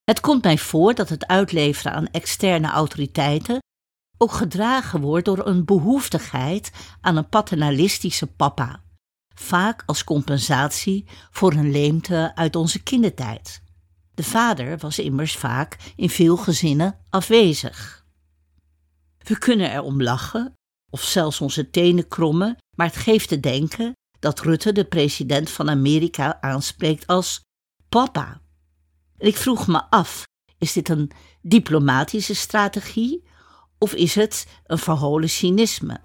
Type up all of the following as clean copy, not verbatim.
Het komt mij voor dat het uitleveren aan externe autoriteiten ook gedragen wordt door een behoeftigheid aan een paternalistische papa, vaak als compensatie voor een leemte uit onze kindertijd. De vader was immers vaak in veel gezinnen afwezig. We kunnen erom lachen of zelfs onze tenen krommen, maar het geeft te denken dat Rutte de president van Amerika aanspreekt als papa. En ik vroeg me af, is dit een diplomatische strategie of is het een verholen cynisme?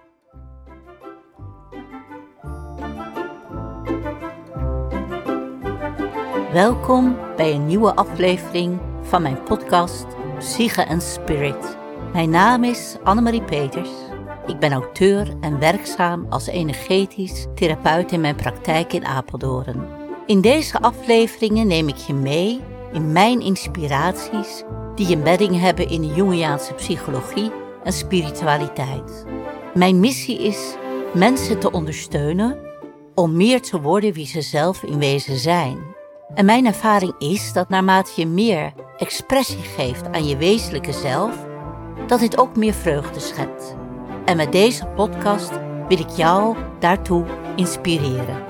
Welkom bij een nieuwe aflevering van mijn podcast Psyche en Spirit. Mijn naam is Annemarie Peters. Ik ben auteur en werkzaam als energetisch therapeut in mijn praktijk in Apeldoorn. In deze afleveringen neem ik je mee in mijn inspiraties die een bedding hebben in de Jungiaanse psychologie en spiritualiteit. Mijn missie is mensen te ondersteunen om meer te worden wie ze zelf in wezen zijn. En mijn ervaring is dat naarmate je meer expressie geeft aan je wezenlijke zelf, dat dit ook meer vreugde schept. En met deze podcast wil ik jou daartoe inspireren.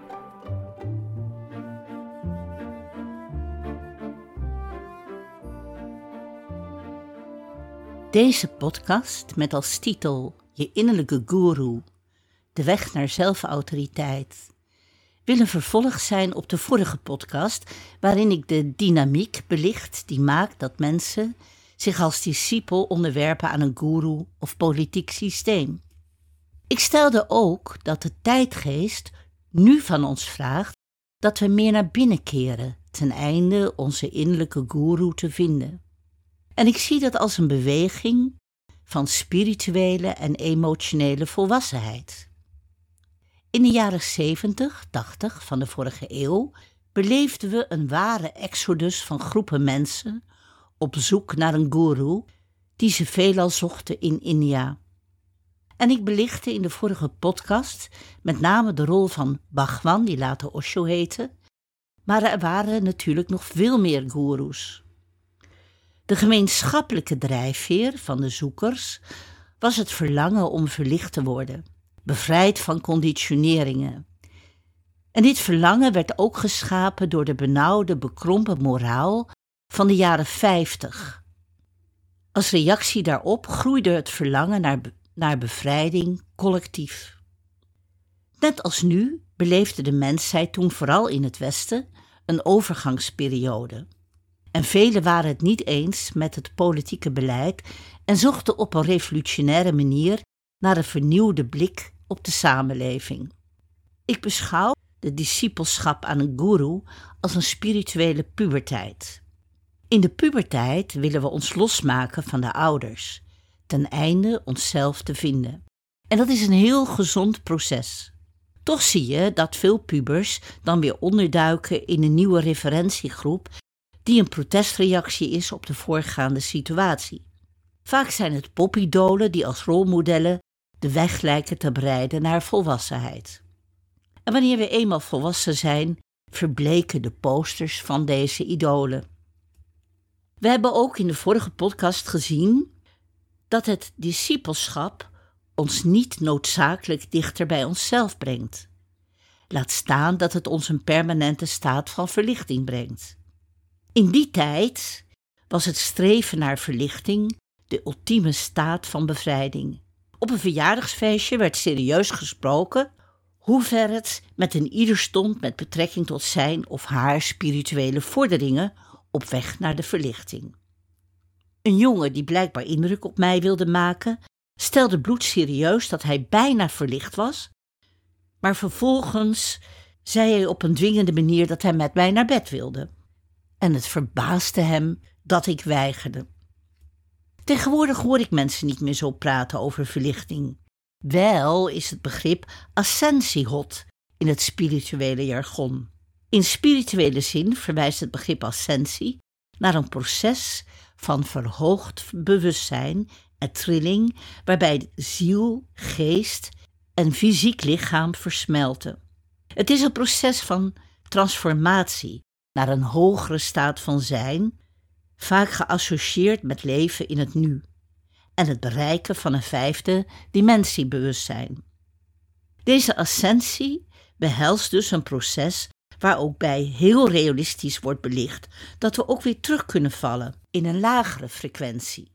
Deze podcast met als titel Je innerlijke goeroe, de weg naar zelfautoriteit, wil een vervolg zijn op de vorige podcast, waarin ik de dynamiek belicht die maakt dat mensen zich als discipel onderwerpen aan een goeroe of politiek systeem. Ik stelde ook dat de tijdgeest nu van ons vraagt dat we meer naar binnen keren, ten einde onze innerlijke goeroe te vinden. En ik zie dat als een beweging van spirituele en emotionele volwassenheid. In de jaren 70, 80 van de vorige eeuw beleefden we een ware exodus van groepen mensen op zoek naar een goeroe die ze veelal zochten in India. En ik belichtte in de vorige podcast met name de rol van Bhagwan, die later Osho heette, maar er waren natuurlijk nog veel meer goeroes. De gemeenschappelijke drijfveer van de zoekers was het verlangen om verlicht te worden, bevrijd van conditioneringen. En dit verlangen werd ook geschapen door de benauwde, bekrompen moraal van de jaren 50. Als reactie daarop groeide het verlangen naar bevrijding collectief. Net als nu beleefde de mensheid toen vooral in het Westen een overgangsperiode. En velen waren het niet eens met het politieke beleid en zochten op een revolutionaire manier naar een vernieuwde blik op de samenleving. Ik beschouw de discipelschap aan een goeroe als een spirituele puberteit. In de puberteit willen we ons losmaken van de ouders, ten einde onszelf te vinden. En dat is een heel gezond proces. Toch zie je dat veel pubers dan weer onderduiken in een nieuwe referentiegroep die een protestreactie is op de voorgaande situatie. Vaak zijn het popidolen die als rolmodellen de weg lijken te bereiden naar volwassenheid. En wanneer we eenmaal volwassen zijn, verbleken de posters van deze idolen. We hebben ook in de vorige podcast gezien dat het discipelschap ons niet noodzakelijk dichter bij onszelf brengt. Laat staan dat het ons een permanente staat van verlichting brengt. In die tijd was het streven naar verlichting de ultieme staat van bevrijding. Op een verjaardagsfeestje werd serieus gesproken hoe ver het met een ieder stond met betrekking tot zijn of haar spirituele vorderingen op weg naar de verlichting. Een jongen die blijkbaar indruk op mij wilde maken, stelde bloedserieus dat hij bijna verlicht was, maar vervolgens zei hij op een dwingende manier dat hij met mij naar bed wilde. En het verbaasde hem dat ik weigerde. Tegenwoordig hoor ik mensen niet meer zo praten over verlichting. Wel is het begrip ascensie hot in het spirituele jargon. In spirituele zin verwijst het begrip ascensie naar een proces van verhoogd bewustzijn en trilling, waarbij ziel, geest en fysiek lichaam versmelten. Het is een proces van transformatie naar een hogere staat van zijn, vaak geassocieerd met leven in het nu en het bereiken van een 5e dimensiebewustzijn. Deze ascensie behelst dus een proces waar ook bij heel realistisch wordt belicht dat we ook weer terug kunnen vallen in een lagere frequentie.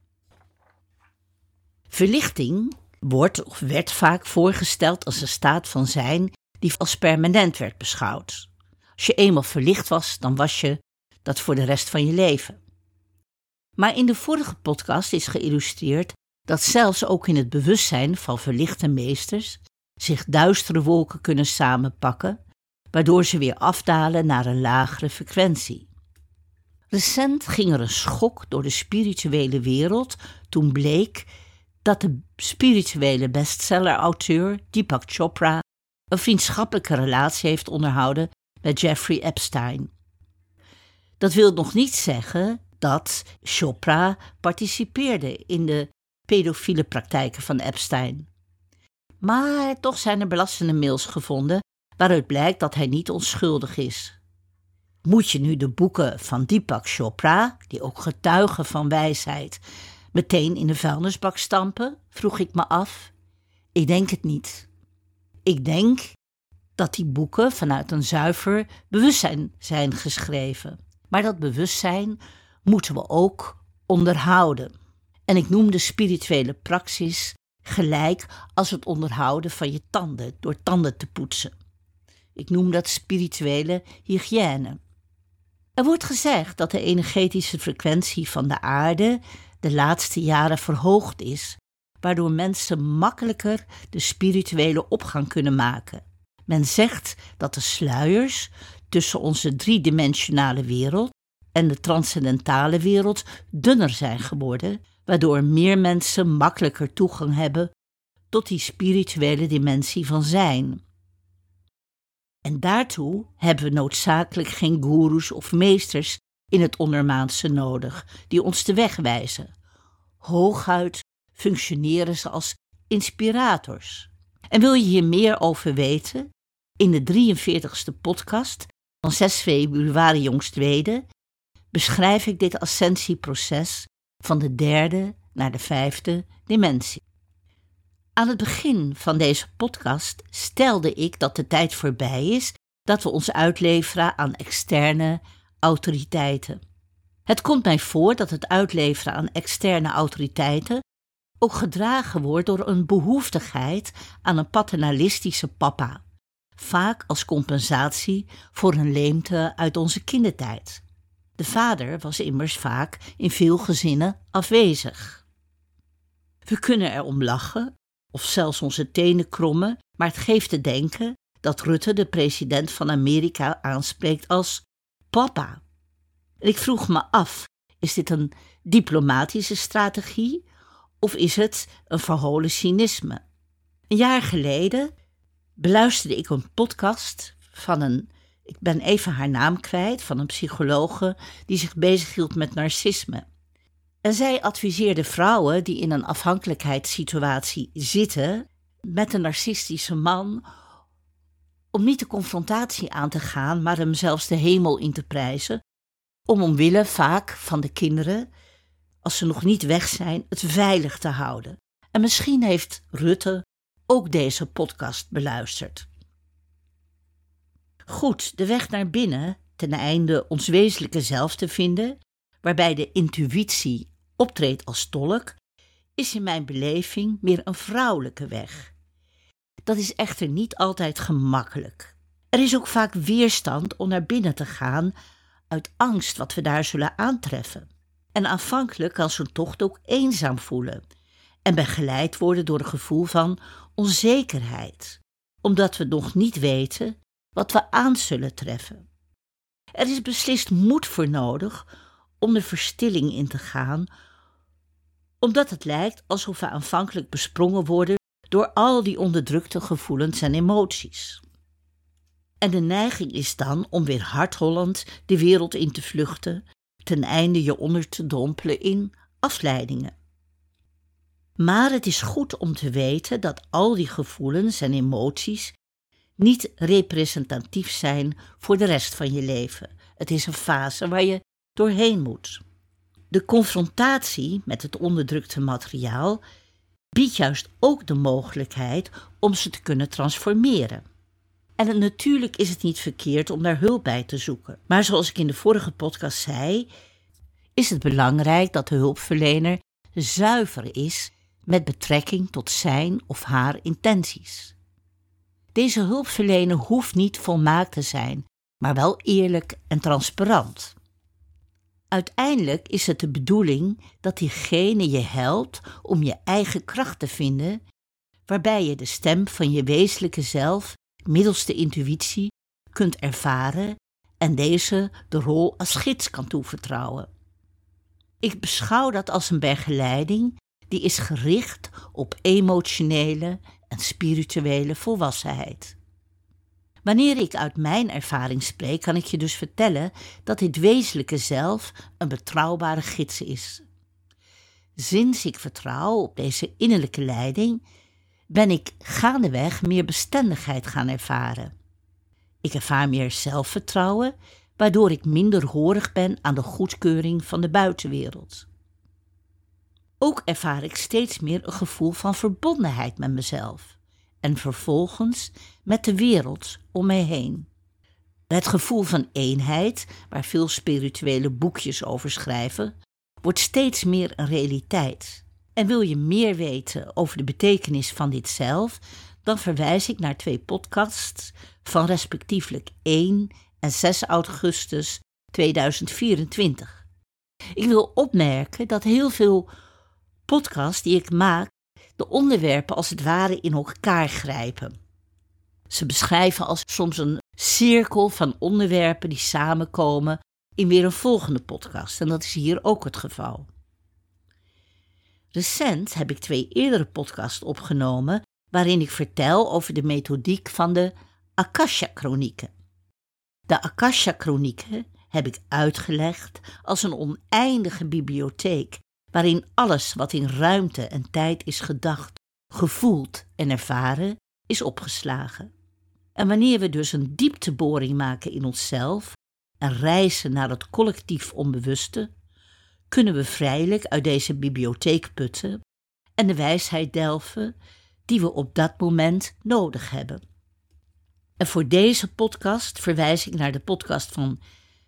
Verlichting wordt of werd vaak voorgesteld als een staat van zijn die als permanent werd beschouwd. Als je eenmaal verlicht was, dan was je dat voor de rest van je leven. Maar in de vorige podcast is geïllustreerd dat zelfs ook in het bewustzijn van verlichte meesters zich duistere wolken kunnen samenpakken, waardoor ze weer afdalen naar een lagere frequentie. Recent ging er een schok door de spirituele wereld toen bleek dat de spirituele bestseller-auteur Deepak Chopra een vriendschappelijke relatie heeft onderhouden met Jeffrey Epstein. Dat wil nog niet zeggen dat Chopra participeerde in de pedofiele praktijken van Epstein. Maar toch zijn er belastende mails gevonden waaruit blijkt dat hij niet onschuldig is. Moet je nu de boeken van Deepak Chopra, die ook getuigen van wijsheid, meteen in de vuilnisbak stampen? Vroeg ik me af. Ik denk het niet. Ik denk dat die boeken vanuit een zuiver bewustzijn zijn geschreven. Maar dat bewustzijn moeten we ook onderhouden. En ik noem de spirituele praxis gelijk als het onderhouden van je tanden door tanden te poetsen. Ik noem dat spirituele hygiëne. Er wordt gezegd dat de energetische frequentie van de aarde de laatste jaren verhoogd is, waardoor mensen makkelijker de spirituele opgang kunnen maken. Men zegt dat de sluiers tussen onze driedimensionale wereld en de transcendentale wereld dunner zijn geworden, waardoor meer mensen makkelijker toegang hebben tot die spirituele dimensie van zijn. En daartoe hebben we noodzakelijk geen goeroes of meesters in het ondermaanse nodig die ons de weg wijzen. Hooguit functioneren ze als inspirators. En wil je hier meer over weten? In de 43ste podcast van 6 februari jongstleden beschrijf ik dit ascensieproces van de 3e naar de 5e dimensie. Aan het begin van deze podcast stelde ik dat de tijd voorbij is dat we ons uitleveren aan externe autoriteiten. Het komt mij voor dat het uitleveren aan externe autoriteiten ook gedragen wordt door een behoeftigheid aan een paternalistische papa, vaak als compensatie voor een leemte uit onze kindertijd. De vader was immers vaak in veel gezinnen afwezig. We kunnen erom lachen of zelfs onze tenen krommen, maar het geeft te denken dat Rutte de president van Amerika aanspreekt als papa. En ik vroeg me af, is dit een diplomatische strategie of is het een verholen cynisme? Een jaar geleden beluisterde ik een podcast van ik ben even haar naam kwijt, van een psychologe die zich bezighield met narcisme. En zij adviseerde vrouwen die in een afhankelijkheidssituatie zitten met een narcistische man om niet de confrontatie aan te gaan, maar hem zelfs de hemel in te prijzen, om omwille vaak van de kinderen, als ze nog niet weg zijn, het veilig te houden. En misschien heeft Rutte ook deze podcast beluisterd. Goed, de weg naar binnen, ten einde ons wezenlijke zelf te vinden, waarbij de intuïtie optreedt als tolk, is in mijn beleving meer een vrouwelijke weg. Dat is echter niet altijd gemakkelijk. Er is ook vaak weerstand om naar binnen te gaan uit angst wat we daar zullen aantreffen. En aanvankelijk kan zo'n tocht ook eenzaam voelen en begeleid worden door een gevoel van onzekerheid, omdat we nog niet weten wat we aan zullen treffen. Er is beslist moed voor nodig om de verstilling in te gaan, omdat het lijkt alsof we aanvankelijk besprongen worden door al die onderdrukte gevoelens en emoties. En de neiging is dan om weer hardhollend de wereld in te vluchten, ten einde je onder te dompelen in afleidingen. Maar het is goed om te weten dat al die gevoelens en emoties niet representatief zijn voor de rest van je leven. Het is een fase waar je doorheen moet. De confrontatie met het onderdrukte materiaal biedt juist ook de mogelijkheid om ze te kunnen transformeren. En natuurlijk is het niet verkeerd om daar hulp bij te zoeken. Maar zoals ik in de vorige podcast zei, is het belangrijk dat de hulpverlener zuiver is met betrekking tot zijn of haar intenties. Deze hulpverlener hoeft niet volmaakt te zijn, maar wel eerlijk en transparant. Uiteindelijk is het de bedoeling dat diegene je helpt om je eigen kracht te vinden, waarbij je de stem van je wezenlijke zelf middels de intuïtie kunt ervaren en deze de rol als gids kan toevertrouwen. Ik beschouw dat als een begeleiding die is gericht op emotionele en spirituele volwassenheid. Wanneer ik uit mijn ervaring spreek, kan ik je dus vertellen dat dit wezenlijke zelf een betrouwbare gids is. Sinds ik vertrouw op deze innerlijke leiding, ben ik gaandeweg meer bestendigheid gaan ervaren. Ik ervaar meer zelfvertrouwen, waardoor ik minder horig ben aan de goedkeuring van de buitenwereld. Ook ervaar ik steeds meer een gevoel van verbondenheid met mezelf en vervolgens met de wereld om mij heen. Het gevoel van eenheid, waar veel spirituele boekjes over schrijven, wordt steeds meer een realiteit. En wil je meer weten over de betekenis van dit zelf, dan verwijs ik naar 2 podcasts van respectievelijk 1 en 6 augustus 2024. Ik wil opmerken dat heel veel podcasts die ik maak de onderwerpen als het ware in elkaar grijpen. Ze beschrijven als soms een cirkel van onderwerpen die samenkomen in weer een volgende podcast. En dat is hier ook het geval. Recent heb ik 2 eerdere podcasts opgenomen waarin ik vertel over de methodiek van de Akasha-chronieken. De Akasha-chronieken heb ik uitgelegd als een oneindige bibliotheek waarin alles wat in ruimte en tijd is gedacht, gevoeld en ervaren, is opgeslagen. En wanneer we dus een diepteboring maken in onszelf en reizen naar het collectief onbewuste, kunnen we vrijelijk uit deze bibliotheek putten en de wijsheid delven die we op dat moment nodig hebben. En voor deze podcast verwijs ik naar de podcast van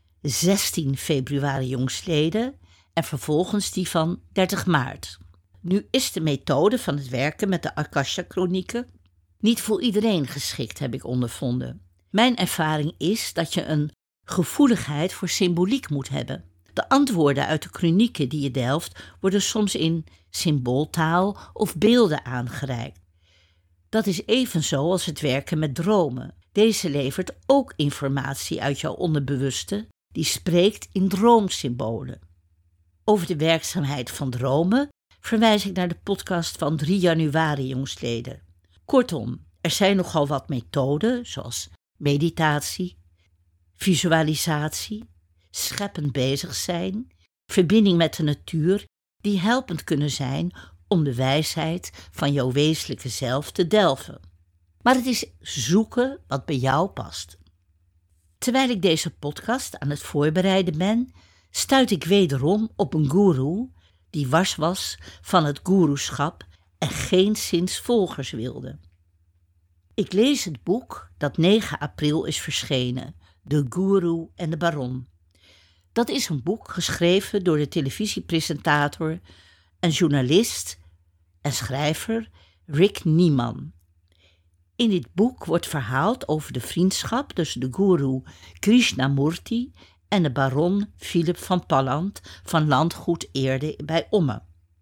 16 februari jongstleden en vervolgens die van 30 maart. Nu is de methode van het werken met de Akasha-chronieken niet voor iedereen geschikt, heb ik ondervonden. Mijn ervaring is dat je een gevoeligheid voor symboliek moet hebben. De antwoorden uit de chronieken die je delft worden soms in symbooltaal of beelden aangereikt. Dat is evenzo als het werken met dromen. Deze levert ook informatie uit jouw onderbewuste, die spreekt in droomsymbolen. Over de werkzaamheid van dromen verwijs ik naar de podcast van 3 januari jongstleden. Kortom, er zijn nogal wat methoden, zoals meditatie, visualisatie, scheppend bezig zijn, verbinding met de natuur, die helpend kunnen zijn om de wijsheid van jouw wezenlijke zelf te delven. Maar het is zoeken wat bij jou past. Terwijl ik deze podcast aan het voorbereiden ben, stuit ik wederom op een goeroe die wars was van het goeroeschap en geenszins volgers wilde. Ik lees het boek dat 9 april is verschenen, De Goeroe en de Baron. Dat is een boek geschreven door de televisiepresentator en journalist en schrijver Rick Nieman. In dit boek wordt verhaald over de vriendschap tussen de goeroe Krishnamurti en de baron Philip van Palland van landgoed Eerde bij Omme.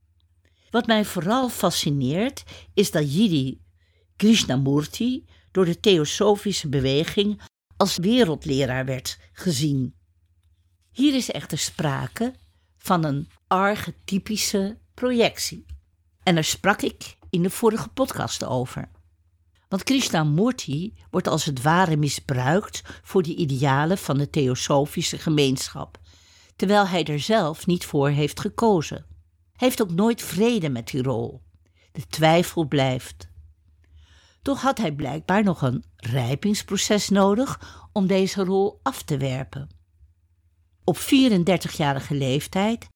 Wat mij vooral fascineert is dat Jiddi Krishnamurti door de theosofische beweging als wereldleraar werd gezien. Hier is echter sprake van een archetypische projectie. En daar sprak ik in de vorige podcast over. Want Krishnamurti wordt als het ware misbruikt voor de idealen van de theosofische gemeenschap, terwijl hij er zelf niet voor heeft gekozen. Hij heeft ook nooit vrede met die rol. De twijfel blijft. Toch had hij blijkbaar nog een rijpingsproces nodig om deze rol af te werpen. Op 34-jarige leeftijd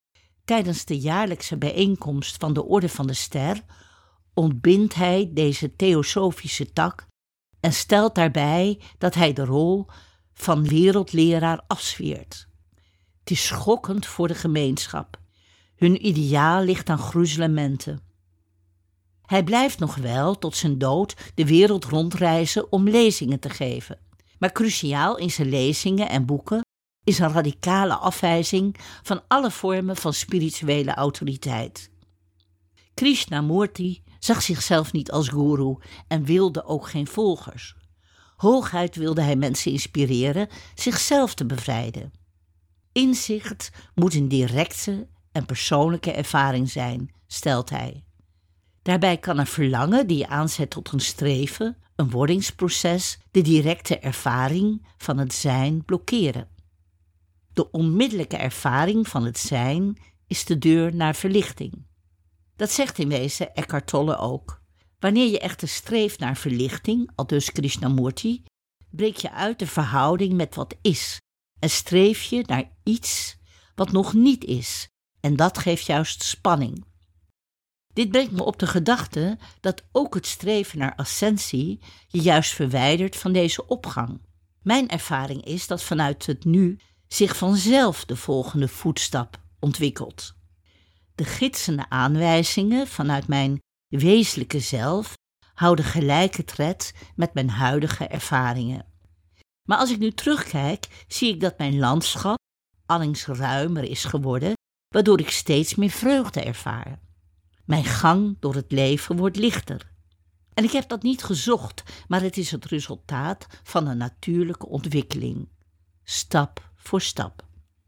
tijdens de jaarlijkse bijeenkomst van de Orde van de Ster ontbindt hij deze theosofische tak en stelt daarbij dat hij de rol van wereldleraar afzweert. Het is schokkend voor de gemeenschap. Hun ideaal ligt aan gruzelementen. Hij blijft nog wel tot zijn dood de wereld rondreizen om lezingen te geven. Maar cruciaal in zijn lezingen en boeken is een radicale afwijzing van alle vormen van spirituele autoriteit. Krishnamurti zag zichzelf niet als goeroe en wilde ook geen volgers. Hooguit wilde hij mensen inspireren zichzelf te bevrijden. Inzicht moet een directe en persoonlijke ervaring zijn, stelt hij. Daarbij kan een verlangen die je aanzet tot een streven, een wordingsproces, de directe ervaring van het zijn blokkeren. De onmiddellijke ervaring van het zijn is de deur naar verlichting. Dat zegt in wezen Eckhart Tolle ook. Wanneer je echter streeft naar verlichting, aldus Krishnamurti, breek je uit de verhouding met wat is en streef je naar iets wat nog niet is, en dat geeft juist spanning. Dit brengt me op de gedachte dat ook het streven naar ascensie je juist verwijdert van deze opgang. Mijn ervaring is dat vanuit het nu zich vanzelf de volgende voetstap ontwikkelt. De gidsende aanwijzingen vanuit mijn wezenlijke zelf houden gelijke tred met mijn huidige ervaringen. Maar als ik nu terugkijk, zie ik dat mijn landschap allengs ruimer is geworden, waardoor ik steeds meer vreugde ervaar. Mijn gang door het leven wordt lichter. En ik heb dat niet gezocht, maar het is het resultaat van een natuurlijke ontwikkeling. Stap voor stap.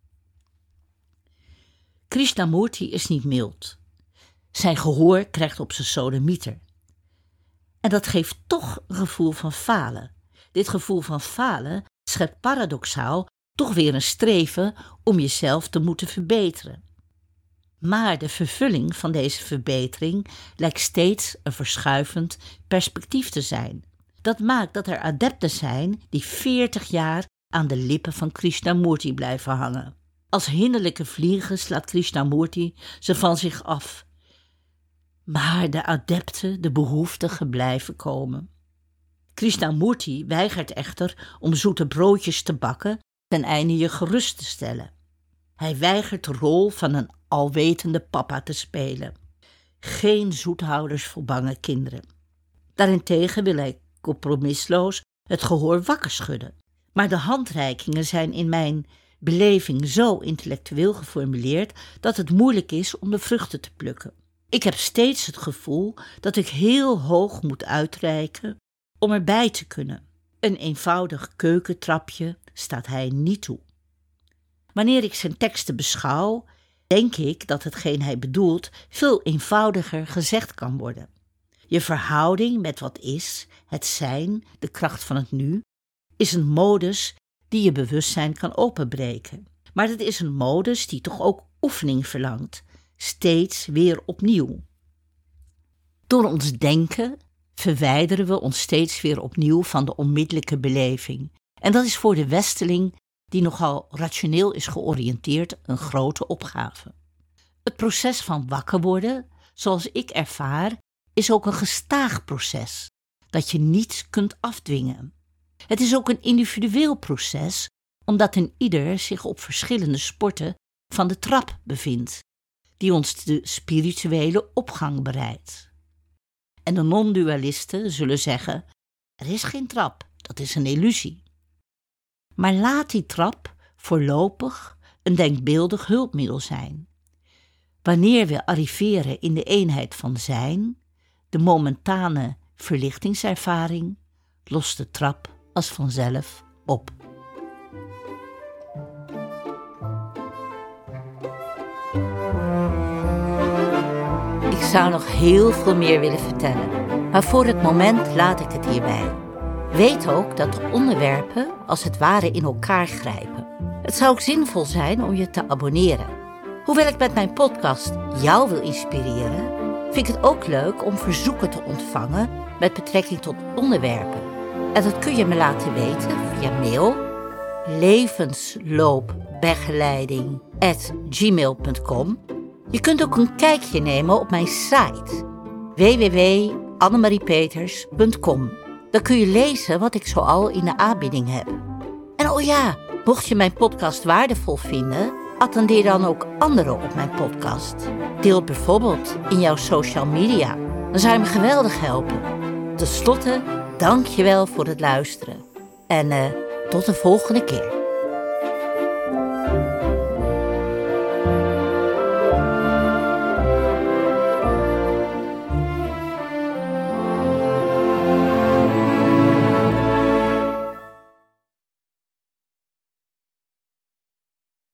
Krishnamurti is niet mild. Zijn gehoor krijgt op zijn sodemieter. En dat geeft toch een gevoel van falen. Dit gevoel van falen schept paradoxaal toch weer een streven om jezelf te moeten verbeteren. Maar de vervulling van deze verbetering lijkt steeds een verschuivend perspectief te zijn. Dat maakt dat er adepten zijn die 40 jaar aan de lippen van Krishnamurti blijven hangen. Als hinderlijke vliegen slaat Krishnamurti ze van zich af. Maar de adepten, de behoeftigen, blijven komen. Krishnamurti weigert echter om zoete broodjes te bakken ten einde je gerust te stellen. Hij weigert de rol van een alwetende papa te spelen. Geen zoethouders voor bange kinderen. Daarentegen wil hij compromisloos het gehoor wakker schudden. Maar de handreikingen zijn in mijn beleving zo intellectueel geformuleerd dat het moeilijk is om de vruchten te plukken. Ik heb steeds het gevoel dat ik heel hoog moet uitreiken om erbij te kunnen. Een eenvoudig keukentrapje staat hij niet toe. Wanneer ik zijn teksten beschouw, denk ik dat hetgeen hij bedoelt veel eenvoudiger gezegd kan worden. Je verhouding met wat is, het zijn, de kracht van het nu, is een modus die je bewustzijn kan openbreken. Maar het is een modus die toch ook oefening verlangt, steeds weer opnieuw. Door ons denken verwijderen we ons steeds weer opnieuw van de onmiddellijke beleving. En dat is voor de westeling, die nogal rationeel is georiënteerd, een grote opgave. Het proces van wakker worden, zoals ik ervaar, is ook een gestaag proces, dat je niet kunt afdwingen. Het is ook een individueel proces, omdat een ieder zich op verschillende sporten van de trap bevindt, die ons de spirituele opgang bereidt. En de non-dualisten zullen zeggen, er is geen trap, dat is een illusie. Maar laat die trap voorlopig een denkbeeldig hulpmiddel zijn. Wanneer we arriveren in de eenheid van zijn, de momentane verlichtingservaring, lost de trap als vanzelf op. Ik zou nog heel veel meer willen vertellen, maar voor het moment laat ik het hierbij. Weet ook dat de onderwerpen als het ware in elkaar grijpen. Het zou ook zinvol zijn om je te abonneren. Hoewel ik met mijn podcast jou wil inspireren, vind ik het ook leuk om verzoeken te ontvangen met betrekking tot onderwerpen. En dat kun je me laten weten via mail levensloopbegeleiding@gmail.com Je kunt ook een kijkje nemen op mijn site www.annemariepeters.com. Daar kun je lezen wat ik zoal in de aanbieding heb. En oh ja, mocht je mijn podcast waardevol vinden, attendeer dan ook anderen op mijn podcast. Deel het bijvoorbeeld in jouw social media. Dan zou je me geweldig helpen. Ten slotte, dank je wel voor het luisteren. En tot de volgende keer.